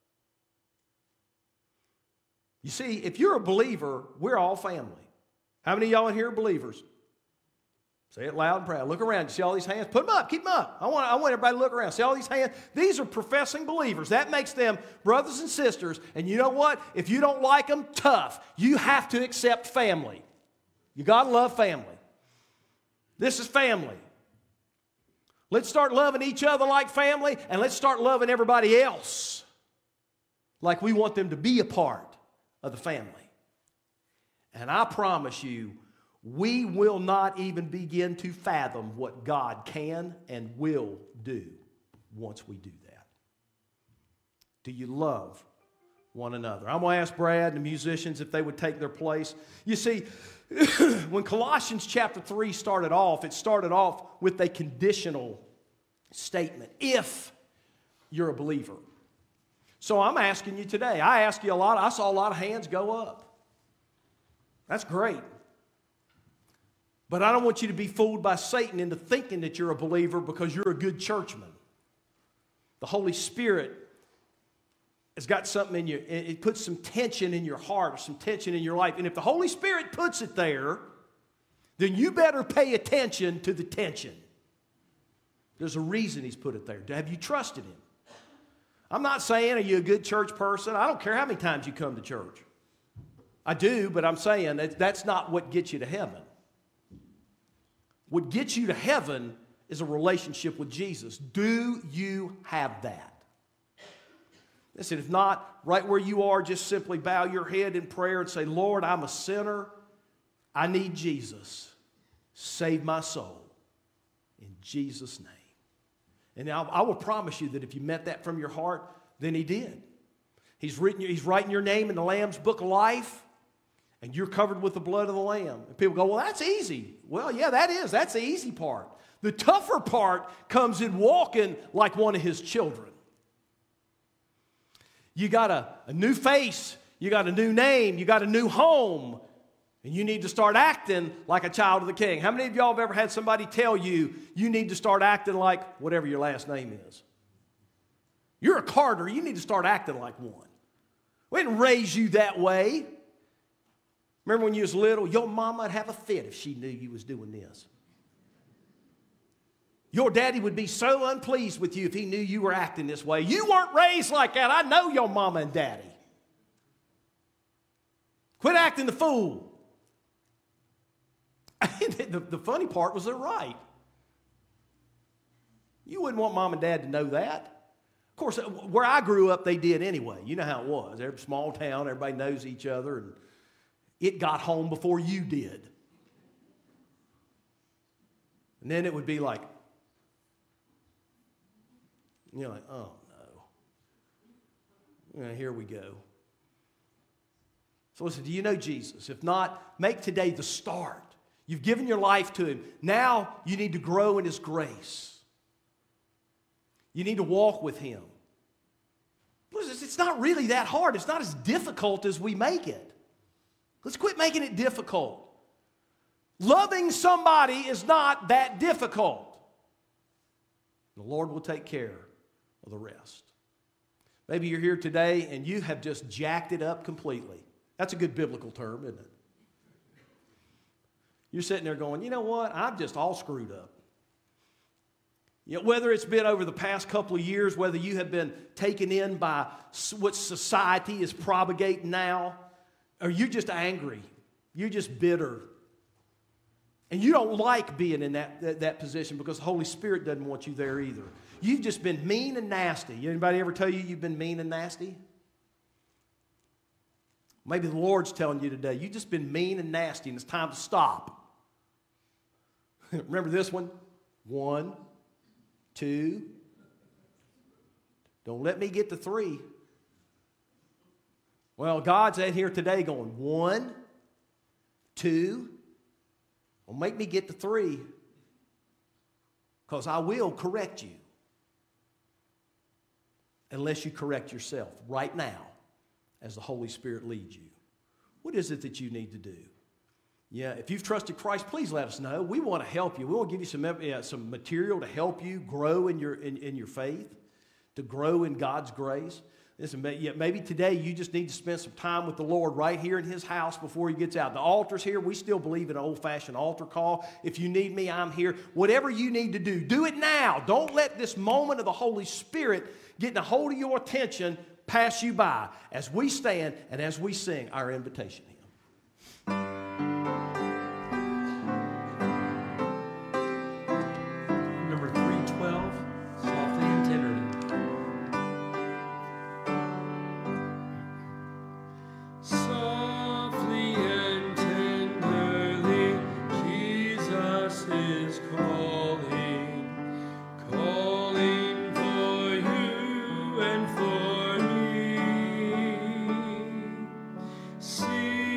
[SPEAKER 1] You see, if you're a believer, we're all family. How many of y'all in here are believers? Say it loud and proud. Look around. You see all these hands? Put them up. Keep them up. I want, I want everybody to look around. See all these hands? These are professing believers. That makes them brothers and sisters. And you know what? If you don't like them, tough. You have to accept family. You got to love family. This is family. Let's start loving each other like family, and let's start loving everybody else like we want them to be a part of the family. And I promise you, we will not even begin to fathom what God can and will do once we do that. Do you love one another? I'm going to ask Brad and the musicians if they would take their place. You see, when Colossians chapter three started off, it started off with a conditional statement. If you're a believer. So I'm asking you today. I asked you a lot. I saw a lot of hands go up. That's great. But I don't want you to be fooled by Satan into thinking that you're a believer because you're a good churchman. The Holy Spirit has got something in you. It puts some tension in your heart or some tension in your life. And if the Holy Spirit puts it there, then you better pay attention to the tension. There's a reason He's put it there. Have you trusted Him? I'm not saying, are you a good church person? I don't care how many times you come to church. I do, but I'm saying that that's not what gets you to heaven. What gets you to heaven is a relationship with Jesus. Do you have that? Listen, if not, right where you are, just simply bow your head in prayer and say, Lord, I'm a sinner. I need Jesus. Save my soul. In Jesus' name. And I, I will promise you that if you meant that from your heart, then He did. He's, written, he's writing your name in the Lamb's Book of Life, and you're covered with the blood of the Lamb. And people go, well, that's easy. Well, yeah, that is. That's the easy part. The tougher part comes in walking like one of His children. You got a, a new face, you got a new name, you got a new home, and you need to start acting like a child of the King. How many of y'all have ever had somebody tell you, you need to start acting like whatever your last name is? You're a Carter, you need to start acting like one. We didn't raise you that way. Remember when you was little, your mama would have a fit if she knew you was doing this. Your daddy would be so unpleased with you if he knew you were acting this way. You weren't raised like that. I know your mama and daddy. Quit acting the fool. the, the funny part was they're right. You wouldn't want mom and dad to know that. Of course, where I grew up, they did anyway. You know how it was. Every small town, everybody knows each other, and it got home before you did. And then it would be like, you're like, oh no. Yeah, here we go. So listen, do you know Jesus? If not, make today the start. You've given your life to Him. Now you need to grow in His grace. You need to walk with Him. Listen, it's not really that hard. It's not as difficult as we make it. Let's quit making it difficult. Loving somebody is not that difficult. The Lord will take care of the rest. Maybe you're here today and you have just jacked it up completely. That's a good biblical term, isn't it? You're sitting there going, you know what? I'm just all screwed up. You know, whether it's been over the past couple of years, whether you have been taken in by what society is propagating now, or you're just angry, you're just bitter, and you don't like being in that, that, that position because the Holy Spirit doesn't want you there either. You've just been mean and nasty. Anybody ever tell you you've been mean and nasty? Maybe the Lord's telling you today, you've just been mean and nasty and it's time to stop. Remember this one? One, two. Don't let me get to three. Well, God's in here today going, one, two. Well, make me get to three because I will correct you unless you correct yourself right now as the Holy Spirit leads you. What is it that you need to do? Yeah, if you've trusted Christ, please let us know. We want to help you. We want to give you some, uh, some material to help you grow in your, in, in your faith, to grow in God's grace. Listen, maybe today you just need to spend some time with the Lord right here in His house before He gets out. The altar's here. We still believe in an old-fashioned altar call. If you need me, I'm here. Whatever you need to do, do it now. Don't let this moment of the Holy Spirit getting a hold of your attention pass you by as we stand and as we sing our invitation hymn.
[SPEAKER 2] Number three twelve, Softly and Tenderly. Softly and tenderly, Jesus is calling, calling for you and for me. See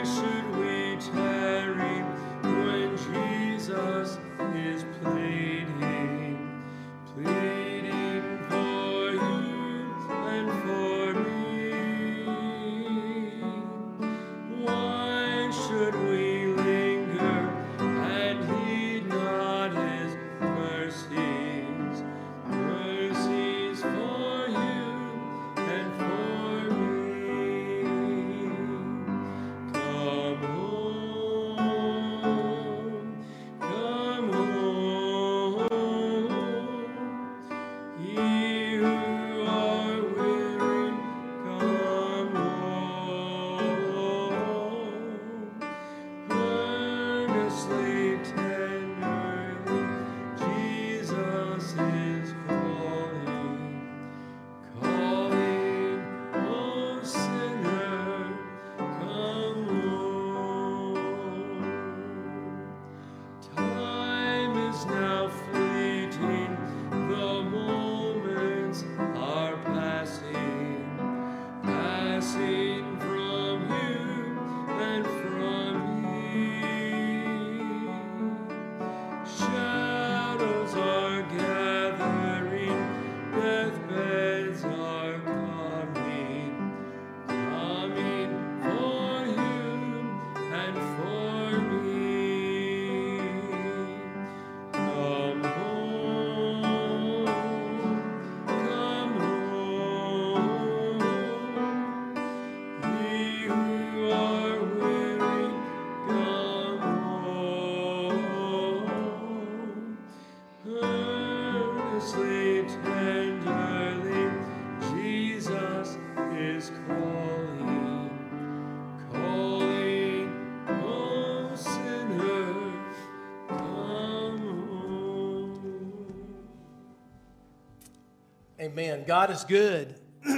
[SPEAKER 1] Amen. God is good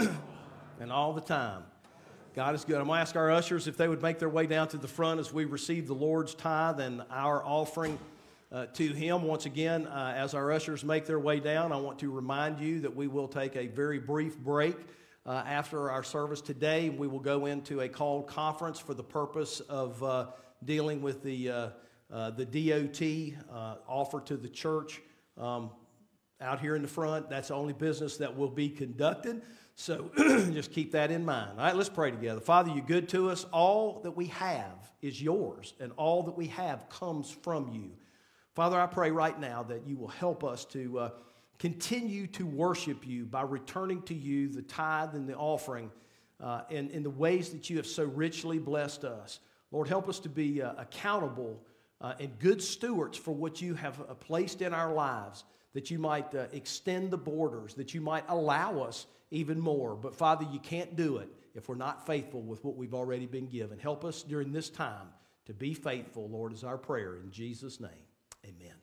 [SPEAKER 1] and all the time. God is good. I'm going to ask our ushers if they would make their way down to the front as we receive the Lord's tithe and our offering uh, to Him. Once again, uh, as our ushers make their way down, I want to remind you that we will take a very brief break uh, after our service today. We will go into a called conference for the purpose of uh, dealing with the, uh, uh, the D O T uh, offer to the church. Um, Out here in the front, that's the only business that will be conducted. So just keep that in mind. All right, let's pray together. Father, you're good to us. All that we have is yours, and all that we have comes from you. Father, I pray right now that you will help us to uh, continue to worship you by returning to you the tithe and the offering uh, in, in the ways that you have so richly blessed us. Lord, help us to be uh, accountable uh, and good stewards for what you have uh, placed in our lives, that you might uh, extend the borders, that you might allow us even more. But Father, you can't do it if we're not faithful with what we've already been given. Help us during this time to be faithful, Lord, is our prayer. In Jesus' name, amen.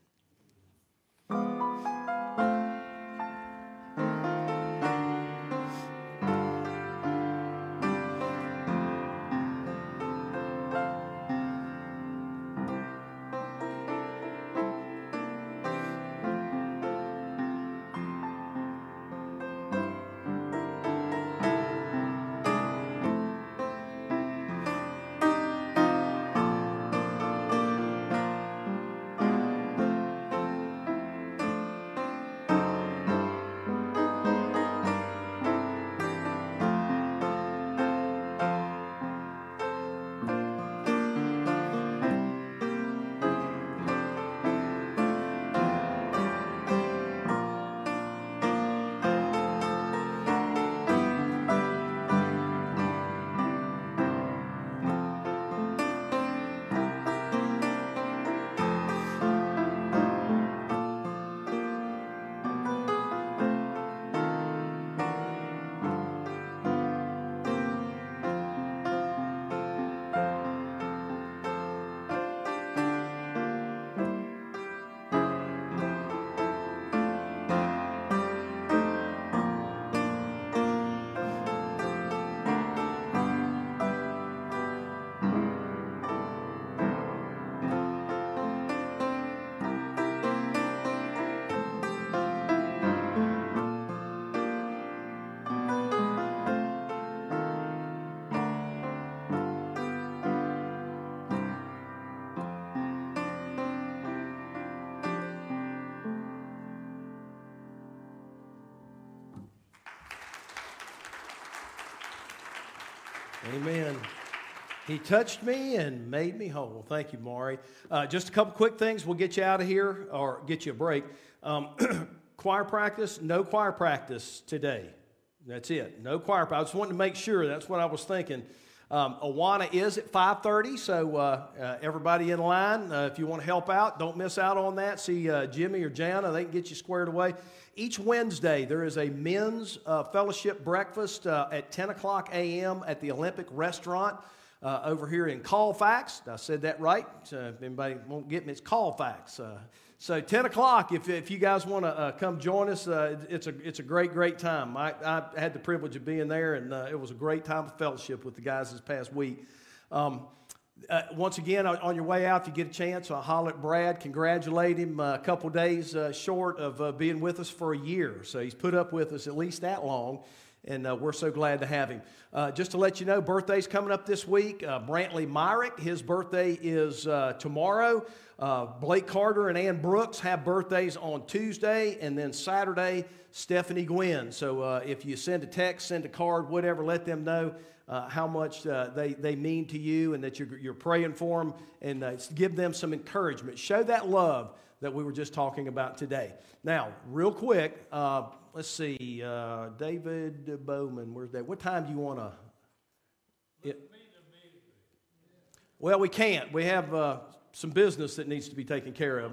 [SPEAKER 1] Amen. He touched me and made me whole. Thank you, Maury. Uh, just a couple quick things. We'll get you out of here or get you a break. Um, choir practice, no choir practice today. That's it. No choir practice. I just wanted to make sure. That's what I was thinking. Um, Awana is at five thirty, so uh, uh, everybody in line, uh, if you want to help out, don't miss out on that. See uh, Jimmy or Jana, they can get you squared away. Each Wednesday, there is a men's uh, fellowship breakfast uh, at ten o'clock a.m. at the Olympic Restaurant uh, over here in Colfax. I said that right. So if anybody won't get me, it's Colfax. Uh, so ten o'clock, if, if you guys want to uh, come join us, uh, it's a it's a great, great time. I, I had the privilege of being there, and uh, it was a great time of fellowship with the guys this past week. Um, uh, once again, on, on your way out, if you get a chance, uh, holler at Brad, congratulate him. Uh, a couple days uh, short of uh, being with us for a year. So he's put up with us at least that long. And uh, we're so glad to have him. Uh, just to let you know, birthday's coming up this week. Uh, Brantley Myrick, his birthday is uh, tomorrow. Uh, Blake Carter and Ann Brooks have birthdays on Tuesday. And then Saturday, Stephanie Gwynn. So uh, if you send a text, send a card, whatever, let them know uh, how much uh, they, they mean to you and that you're, you're praying for them. And uh, give them some encouragement. Show that love that we were just talking about today. Now, real quick, uh, let's see, uh, David Bowman, where's that? What time do you want to? Well, we can't. We have uh, some business that needs to be taken care of.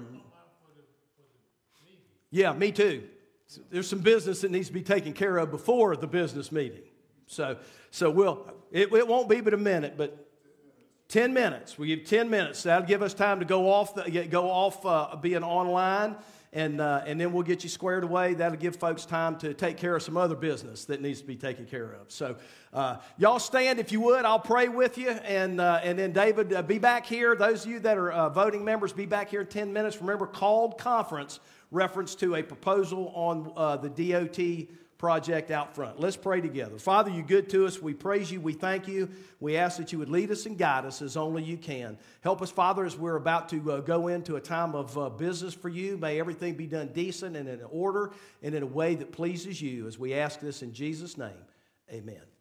[SPEAKER 1] Yeah, me too. There's some business that needs to be taken care of before the business meeting. So, so we'll. It, it won't be but a minute, but. Ten minutes. We give ten minutes. That'll give us time to go off, the, go off uh, being online, and uh, and then we'll get you squared away. That'll give folks time to take care of some other business that needs to be taken care of. So uh, y'all stand if you would. I'll pray with you, and uh, and then David, uh, be back here. Those of you that are uh, voting members, be back here in ten minutes. Remember, called conference, reference to a proposal on uh, the D O T project out front. Let's pray together. Father, you're good to us. We praise you. We thank you. We ask that you would lead us and guide us as only you can. Help us, Father, as we're about to uh, go into a time of uh, business for you. May everything be done decent and in order and in a way that pleases you, as we ask this in Jesus' name. Amen.